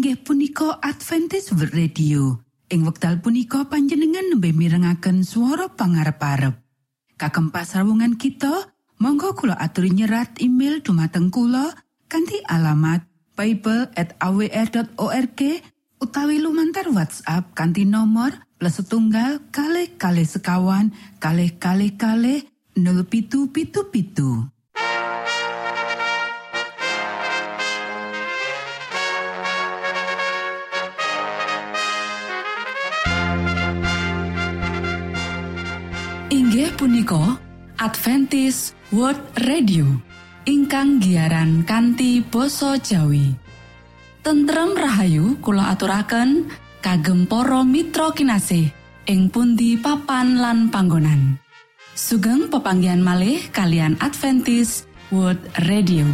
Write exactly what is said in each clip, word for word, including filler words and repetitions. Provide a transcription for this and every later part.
inggih punika Adventist World Radio. Ing wekdal punika panjenengan nembe mirengaken swara pangarep-arep. Kagem pasrawungan kita, monggo kula aturi nyerat email dumateng kula kanthi alamat bible at a w r dot org utawi lumantar WhatsApp kanthi nomor plus setunggal kalih kalih sekawan kalih kalih kalih nol pitu pitu pitu. Inggih punika Adventist World Radio ingkang giaran kanthi basa Jawi. Tentrem rahayu kula aturaken kagem para mitra kinasih ing pundi papan lan panggonan. Sugeng pepanggihan malih kalian Adventist World Radio.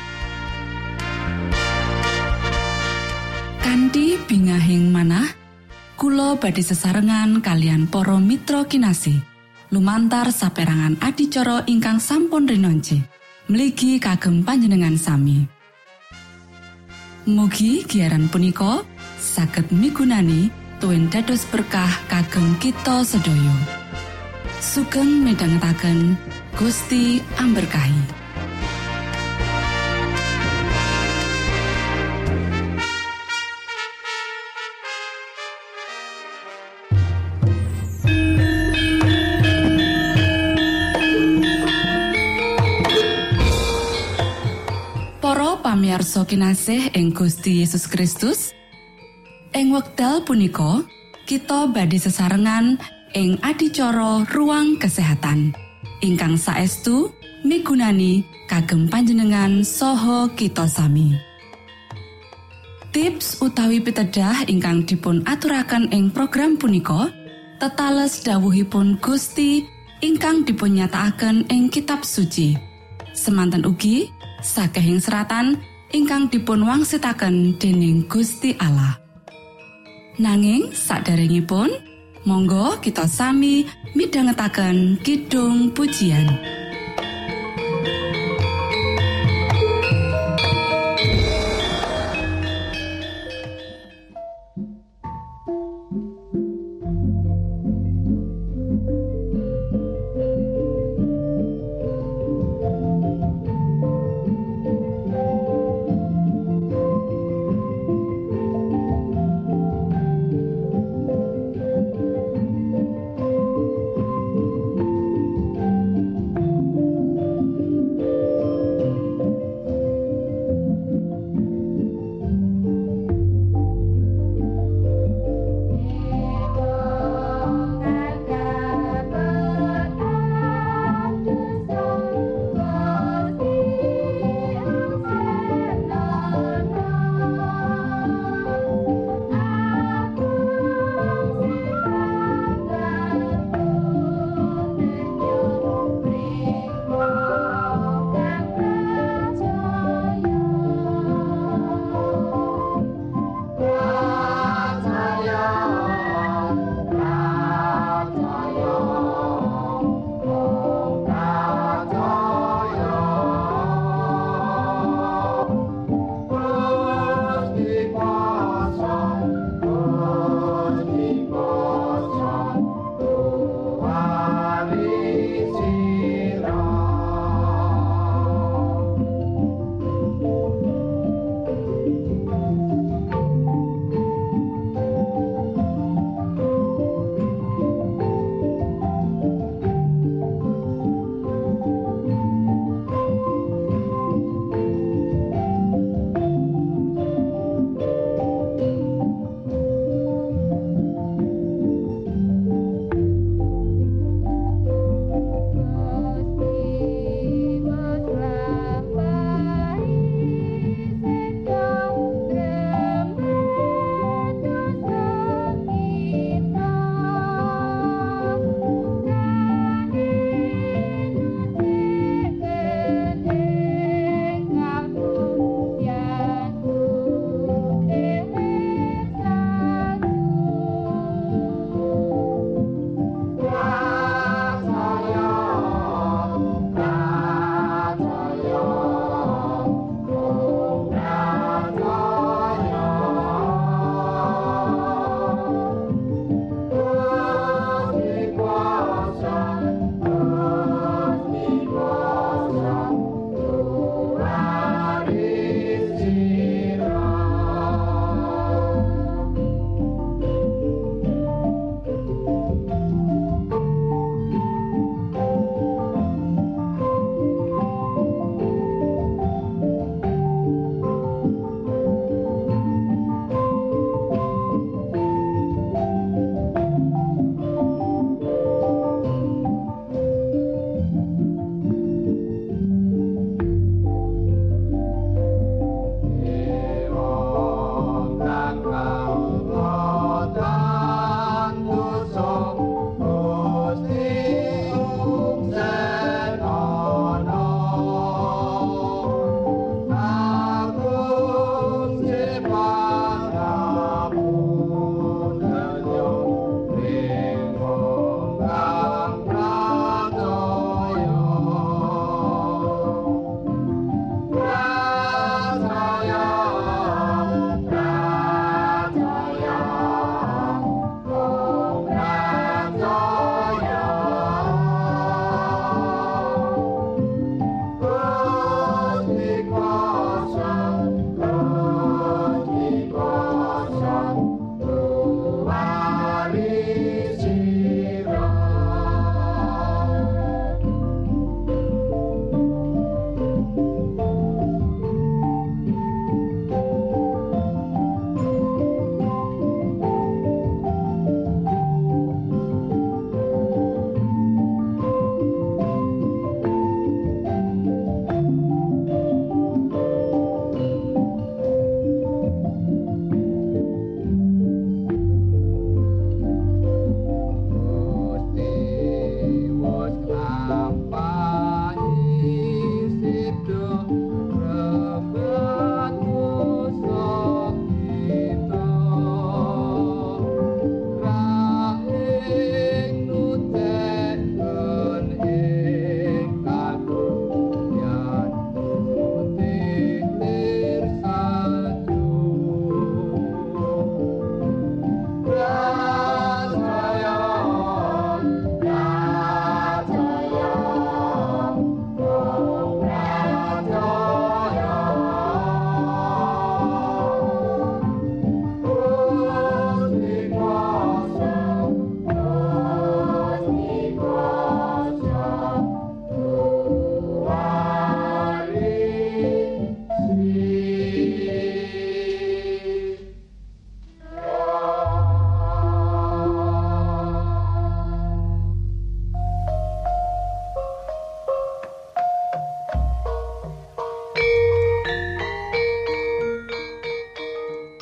Kanthi bingahing manah kula badhe sesarengan kalian para mitra kinasih lumantar saperangan adicara ingkang sampun rinonce mligi kagem panjenengan sami. Mugi giaran punika saged migunani tuwin dados berkah kagem kita sedaya. Sugeng midhangetaken Gusti amberkahi. Pamirsa kinasih ing Gusti Yesus Kristus, ing wekdal punika kita badhe sesarengan ing adicara Ruang Kesehatan ingkang saestu migunani kagem panjenengan saha kita sami. Tips utawi pitedah ingkang dipun aturaken ing program punika tetales dawuhipun Gusti ingkang dipunnyatakaken ing kitab suci. Semanten ugi sakehing seratan ingkang dipun wangsitaken dening Gusti Allah. Nanging saderengipun, monggo kita sami midhangetaken kidung pujian.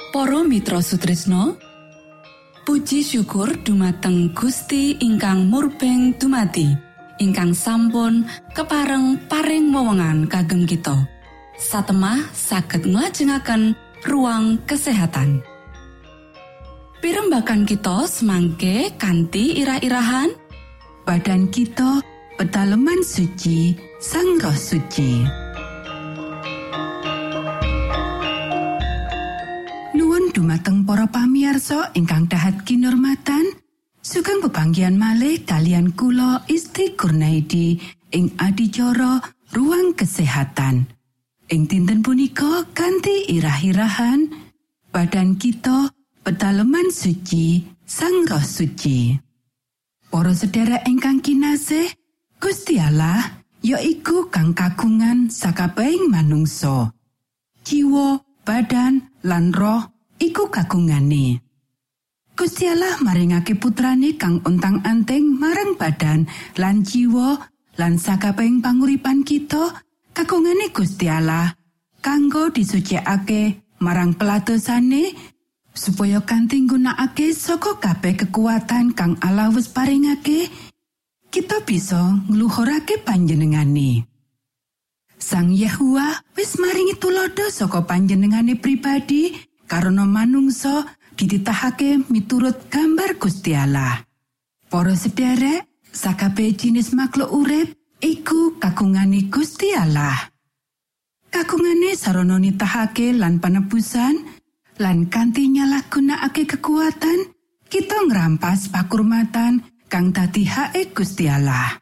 Para mitra sutresna, puji syukur dumateng Gusti ingkang murbeng dumati, ingkang sampun kepareng paring wewengan kagem kita. Satemah saged nglajengaken ruang kesehatan. Pirembagan kita semangke kanthi irah-irahan badan kita pedalaman suci Sang Roh Suci. Nuwun dumateng para pamirsa ingkang dahat kinurmatan, sugeng pepanggihan malih kalian kula Isti Kurnaidi ing adicara ruang kesehatan. Ing dinten punika kanthi irah-irahan badan kita pedalaman suci Sang Roh Suci. Para sedherek ingkang kinasih, Gusti Allah yaiku kang kagungan sakabehing manungsa. Jiwa, badan, lan roh iku kagungane. Gusti Allah maringake putrane kang untang-anting marang badan lan jiwa lan sakabehing panguripan kita kagungane Gusti Allah kanggo disucikake marang peladosane supaya kanthi nggunakake saka kabeh kekuatan kang Allah wis paringake, kita bisa ngluhurake panjenengane. Sang Yahuwa wis maringi tulodo saka panjenengane pribadi karena manungsa dititahake miturut gambar Gusti Allah. Para sedherek, sakabeh jinis makhluk urip iku kagungane Gusti Allah. Kagungane sarana nitahake lan panebusan lan kanthi nyalahgunakake kekuatan, kita ngrampas pakurmatan kang dadi hake Gusti Allah.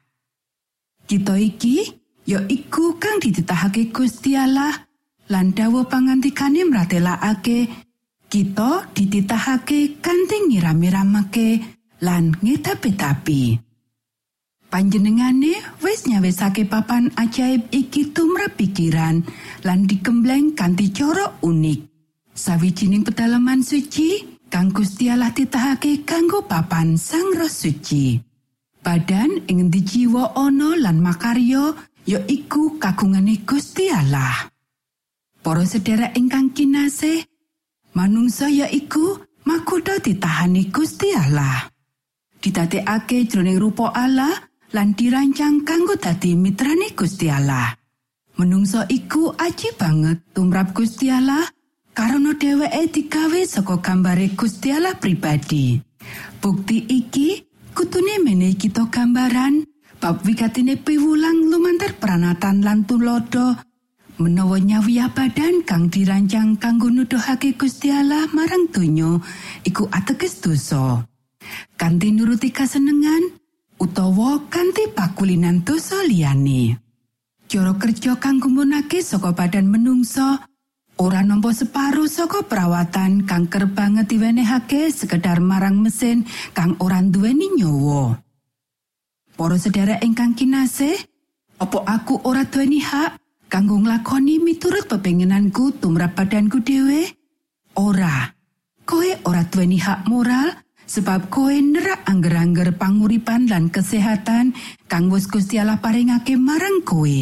Kita iki ya iku kang dititahake Gusti Allah lan dawuh pangandikane mratelakake kita dititahake kanthi ngiram-iramake lan ngetapi-tapi. Panjenengane wis nyawisake papan ajaib iki tumrap pikiran lan digembleng kanthi cara unik. Sawijining pedalaman suci kang Gusti Allah titahake kanggo papan Sang Roh Suci. Badan ing endi jiwa ana lan makarya ya iku kagungane Gusti Allah. Para sedherek ingkang kinasih, manungsa ya iku makutha ditahani Gusti Allah. Didadekake jroning rupa Allah lan dirancang kanggo dadi mitrane Gusti Allah. Manungsa iku aji banget tumrap Gusti Allah karena dheweke digawe saka gambare Gusti Allah pribadi. Bukti iki kutune menehi kita gambaran bab wigatine piwulang lumantar pranatan lan tulodo menawa nyawiya badan kang dirancang kanggo nuduhake Gusti Allah marang donya iku ateges dosa. Kanthi nuruti kasenengan utawa kanthi pakulinan dosa liyane. Cara kerja kang gumunake saka badan menungsa ora nampa separo saka perawatan kang kerep banget diwenehake sekedar marang mesin kang ora duweni nyawa. Para sedherek ingkang kinasih, apa aku ora duweni hak kanggo nglakoni miturut pepenginanku tumrap badanku dhewe? Ora. Koe ora duweni hak moral sebab koe nerak angger-angger panguripan lan kesehatan kang wis Gusti Allah paringake marang koe.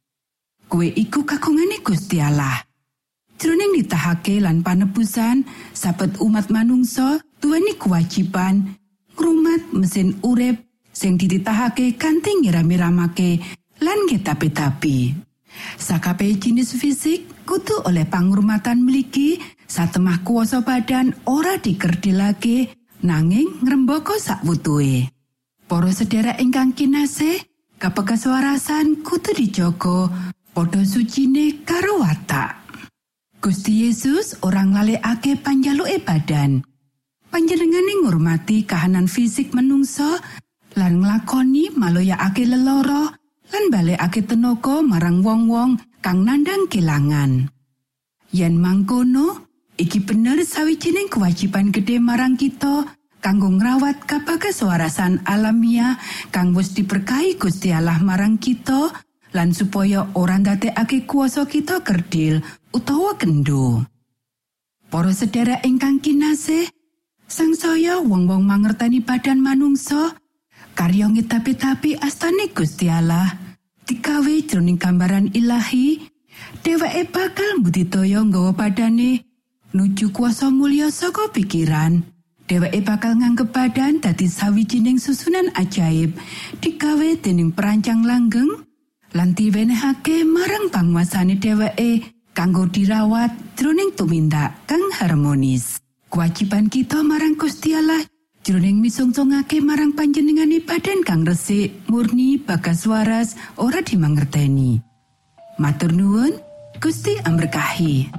Koe iku kagungane Gusti Allah. Jroning ditahake lan panebusan, sabet umat manungsa duweni kewajiban ngrumat mesin urip sing dititahake kanthi ngiram-iramake lan ngetapi-tapi. Sakabeh jinis fisik kudu oleh pangurmatan mligi satemah kuwasa badan ora dikerdilake nanging ngrembaka sakwutuhe. Para sedherek ingkang kinasih, kapekaswarasan kudu dijaga padha sucine karo watak. Gusti Yesus orang lalekake panjaluke badan. Panjenengane ngurmati kahanan fisik menungsa lan nglakoni maloyakake lelara lan balekake tenaga marang wong-wong kang nandhang kelangan. Yen mangkono, iki bener sawijining kewajiban gedhe marang kita kanggo ngrawat kapakaswarasan alamiah kang wis diberkahi Gusti Allah marang kita lan supaya ora ndadekake kuwasa kita kerdil utawa kendho. Para sedherek ingkang kinasih, sangsaya wong-wong mangerteni badan manungsa, karya ngetapi-tapi astane Gusti Allah, digawe jroning gambaran ilahi, dheweke bakal mbudidaya nggawa badane nuju kuasa mulya saka pikiran. Dheweke bakal nganggep badan dadi sawijining susunan ajaib digawe dening perancang langgeng lan diwenehake marang panguasane dheweke kanggo dirawat jroning tumindak kang harmonis. Kewajiban kita marang Gusti Allah jroning misungsungake marang panjenengane badan kang resik, murni, bagas waras, ora dimangerteni. Matur nuwun, Gusti amberkahi.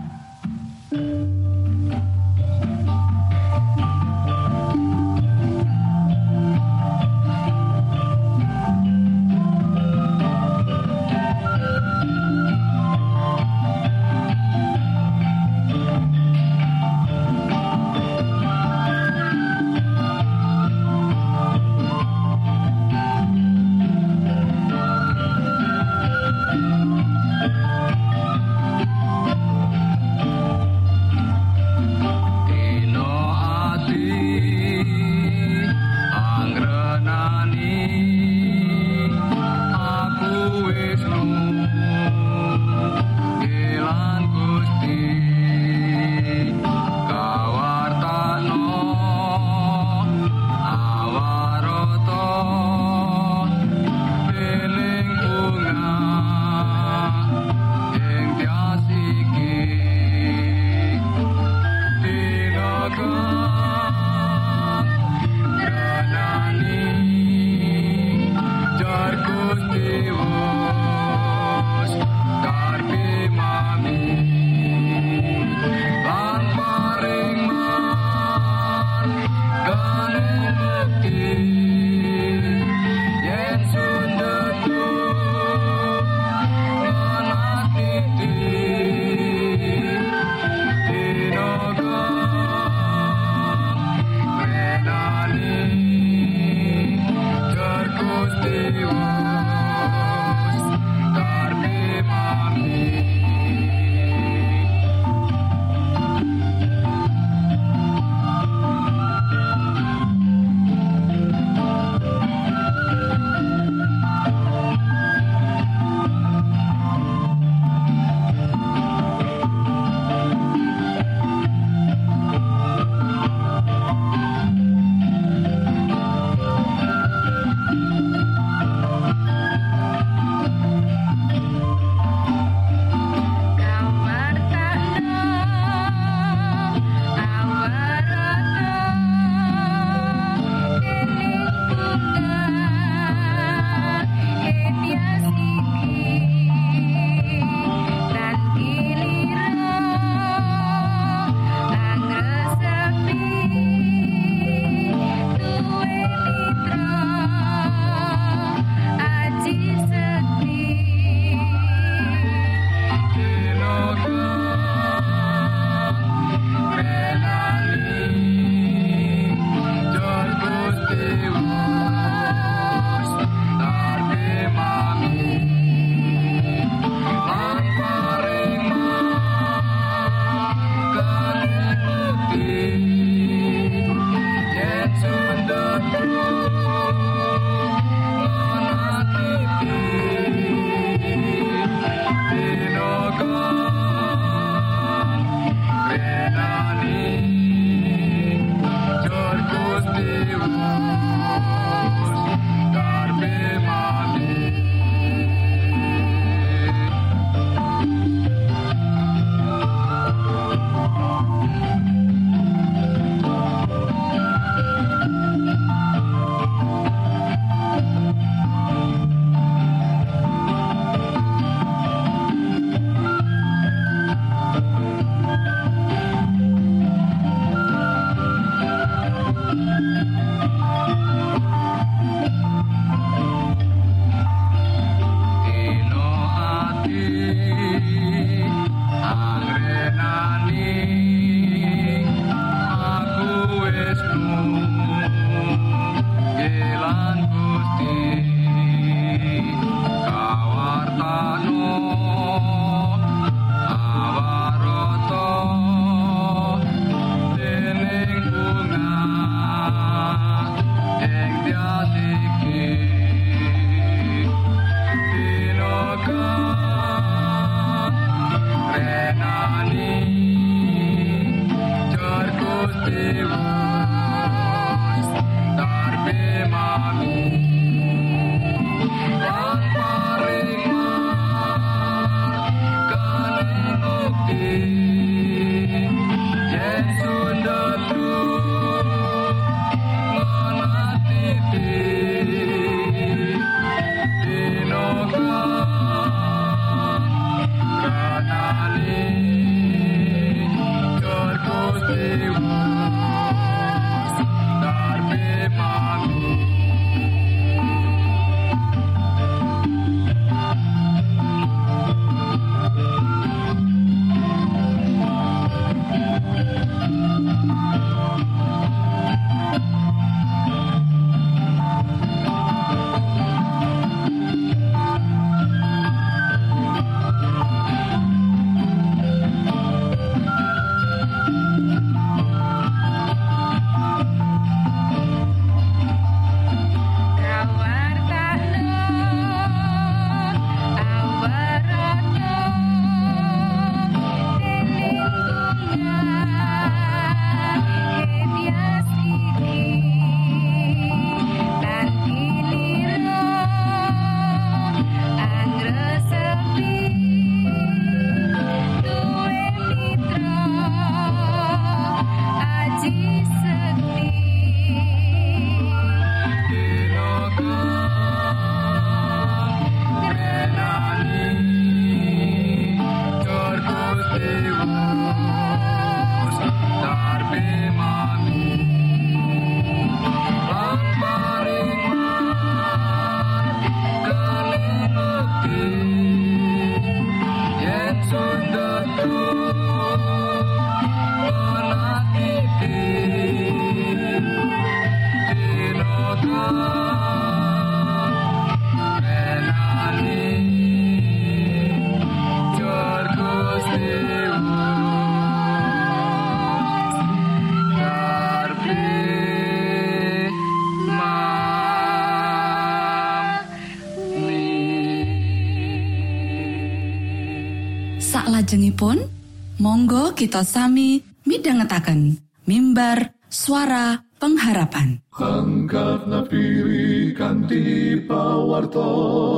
Saklajengipun, monggo kita sami midhangetaken mimbar suara pengharapan. Angkat nafiri kanthi pawarto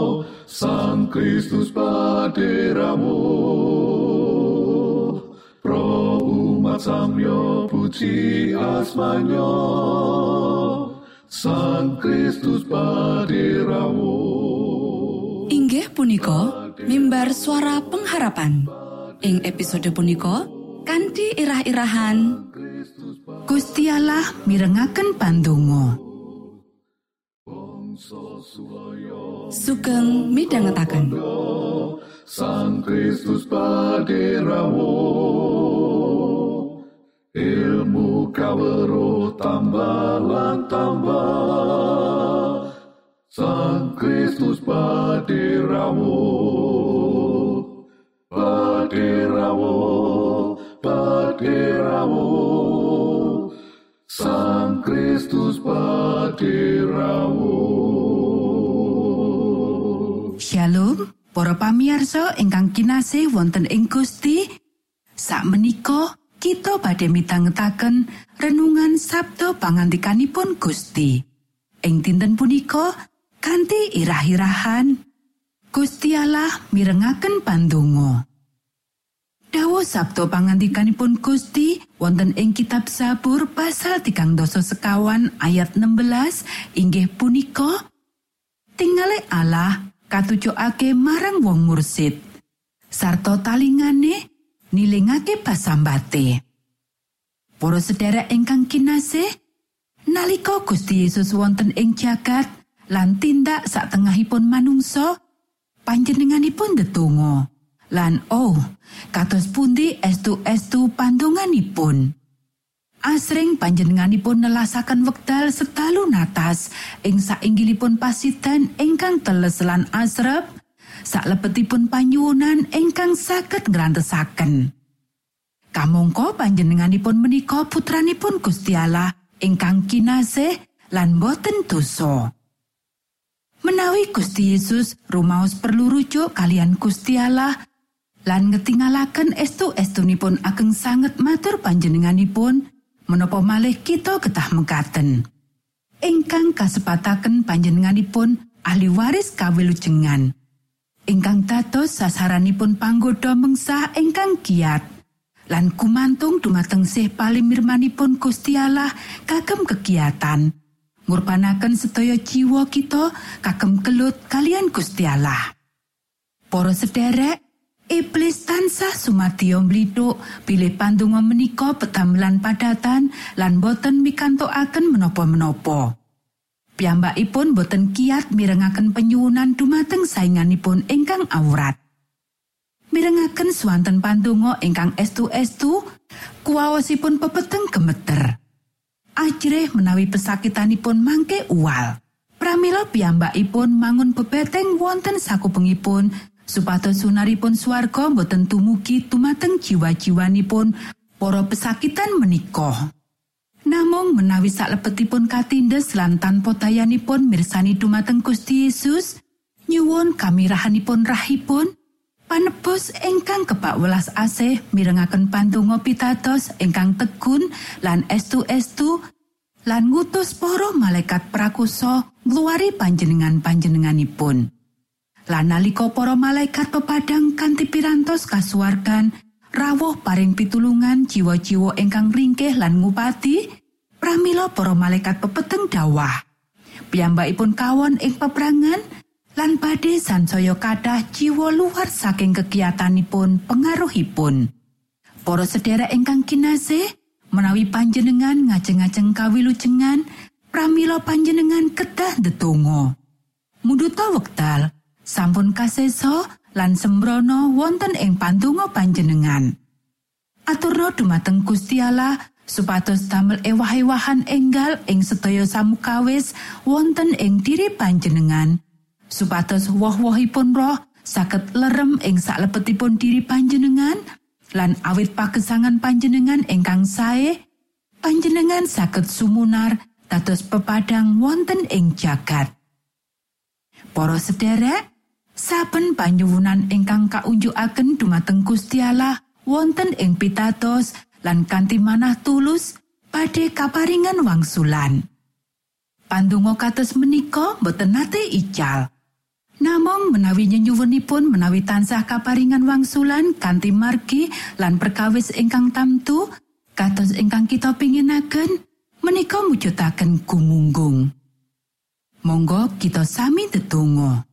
Sang Kristus paderamu. Pro umat samyo puji asmanyo Sang Kristus paderamu. Inggih punika mimbar suara pengharapan. Ing episode punika kanthi irah-irahan Gusti Allah mirengaken pandonga. Sugeng midhangetaken Sang Kristus paderamu. Ilmu kawruh tambah lan tambah. Sang Kristus paderamu. Paderamu, paderamu. Sang Kristus paderamu. Shalom, para pamirsa ingkang kinasih wonten ing Gusti. Sakmenika kita badhe mitangetaken renungan Sabda pangandikanipun Gusti. Ing dinten punika kanthi irah-irahan Gusti Allah mirengaken pandonga. Dawuh sabda pangandikanipun Gusti wonten ing kitab Zabur pasal tigang dasa sekawan ayat enam belas inggih punika, tinggale Allah katujokake marang wong mursid sarta talingane nilingake pasambate. Para sedherek ingkang kinasih, nalika Gusti Yesus wonten ing jagat lan tindak satengahipun manungsa, panjenenganipun ndedonga lan oh kados pundi estu-estu pandonganipun. Asring panjenenganipun nelasaken wekdal setalu natas ing sainggilipun pasiden ingkang teles lan asrep, saklebetipun panyuwunan ingkang saged ngrantesaken. Kamangka panjenenganipun menika putranipun Gusti Allah ingkang kinasih lan boten dosa. Menawi Gusti Yesus rumaos perlu rujuk kalian Gusti Allah lan ngetingalaken estu-estunipun ageng sanget matur panjenenganipun, menapa malih kita ketah mekaten. Ingkang kasepataken panjenenganipun ahli waris kawilujengan. Ingkang dados sasaranipun panggoda mengsah ingkang kiat lan kumantung dumateng sih palimirmanipun Gusti Allah kagem kegiatan ngurbanaken sedaya jiwa kita kagem kelut kalian Gusti Allah. Para sederek, Iblis tansah sumadya mblithuk bilih pandonga menika petamelan padatan lan boten mikantokaken menapa-menapa. Piyambakipun boten kiyat mirengaken penyuwunan dumateng sainganipun ingkang awrat. Mirengaken swanten pandonga ingkang estu-estu, kuwaosipun pepeteng gemeter. Ajrih menawi pesakitanipun mangke uwal. Pramila piyambakipun mangun bebeteng wonten sakupengipun supados sunaripun swarga boten tumugi dumateng jiwa-jiwanipun para pesakitan menika. Namung menawi salebetipun katindes lan tanpa dayanipun mirsani dumateng Gusti Yesus, nyuwun kamirahanipun rahipun, panebus ingkang kebak welas asih mirengaken pandonga pitados ingkang tegun lan estu-estu lan ngutus para malaikat prakusa ngluwari panjenengan-panjenenganipun. Lan nalika para malaikat pepadang kanthi pirantos kasuwargan rawuh paring pitulungan jiwa-jiwa ingkang ringkih lan ngupati, pramila para malaikat pepeteng dawah. Piyambakipun kawon ing peperangan lan badhe sansaya kathah jiwa luar saking kegiatanipun pengaruhipun. Para sedherek ingkang kinasih, menawi panjenengan ngajeng-ajeng kawilujengan, pramila panjenengan kedah ndedonga. Mundhuta wekdal sampun kasesa lan sembrono wonten ing pandonga panjenengan. Aturna dumateng Gusti Allah supados damel ewah-ewahan enggal ing sedaya samukawis wonten ing diri panjenengan, supados woh-wohipun roh saged lerem ing salebetipun diri panjenengan, lan awit pagesangan panjenengan ingkang sae, panjenengan saged sumunar dados pepadang wonten ing jagat. Para sedherek, saben panyuwunan ingkang kaunjukaken dumateng Gusti Allah wonten ing pitados lan kanthi manah tulus badhe kaparingan wangsulan. Pandonga kados menika boten nate ical. Namung menawi nyenyuwunipun menawi tansah kaparingan wangsulan kanthi margi lan perkawis ingkang tamtu kados ingkang kita pinginaken, menika mujudaken gumunggung. Monggo kita sami ndedonga.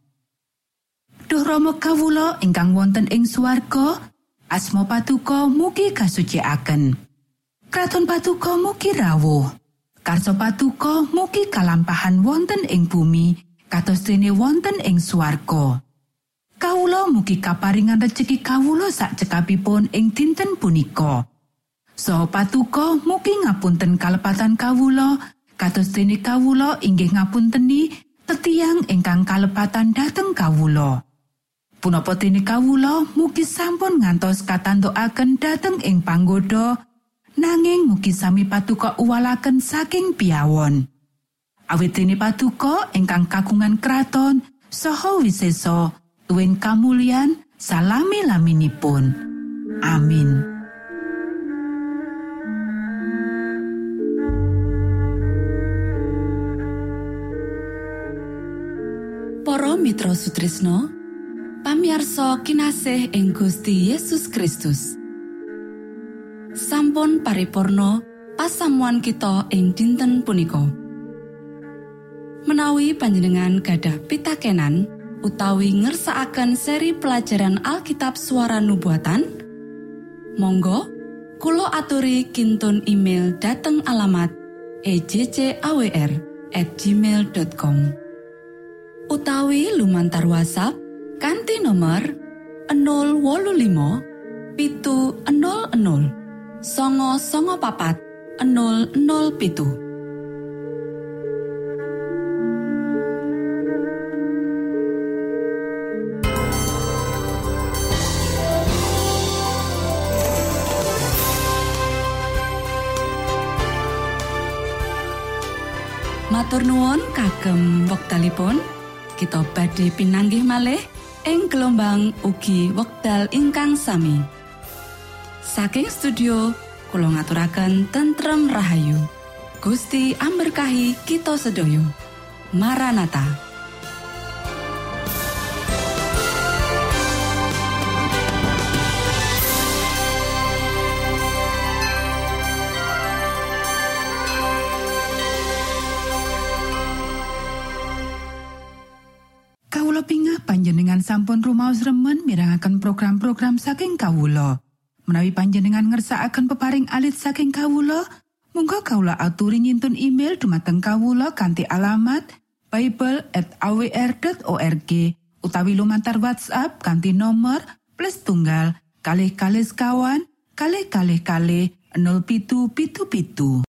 Duh Rama kawula ingkang wonten ing swarga, asma Patuko mugi kasucikaken. Kraton Patuko mugi rawuh. Karsa Patuko mugi kalampahan wonten ing bumi kados dene wonten ing swarga. Kawula mugi kaparingan rejeki kawula sak cekapipun ing dinten punika. Saha Patuko mugi ngapunten kalepatan kawula kados dene kawula inggih ngapunteni tetiang ingkang kalepatan dhateng kawula. Punapa dene kawula mugi sampun ngantos katantokaken dhateng ing panggoda, nanging mugi sami Patuko uwalaken saking piyawon. Awit dene Patuko ingkang kagungan kraton saha wisesa tuwin kamulyan salami-laminipun. Amin. Para mitra Sutrisno, pamiarsa kinasih ing Gusti Yesus Kristus. Sampun paripurna pasamuan kita ing dinten punika. Menawi panjenengan gadah pitakenan utawi ngersakaken seri pelajaran Alkitab Suara Nubuatan, monggo kula aturi kintun email dateng alamat e j c a w r at gmail dot com utawi lumantar WhatsApp kanthi nomor nol wolu limo pitu nol nol songo songo papat nol nol pitu. Matur nuwun kagem wektalipun kita badhe pinanggih malih ing gelombang ugi wekdal ingkang sami. Saking studio kula ngaturaken tentrem rahayu. Gusti amberkahi kita sedaya. Maranatha. panjenengan sampun rumaos remen mirengaken program-program saking kawula. Menawi panjenengan ngersakaken peparing alit saking kawula, monggo kawula aturi ngintun email dumateng kawula kanthi alamat bible at a w r dot org utawi lumantar WhatsApp kanthi nomor plus tunggal kalih kalih sekawan kalih kalih kalih nol pitu pitu pitu.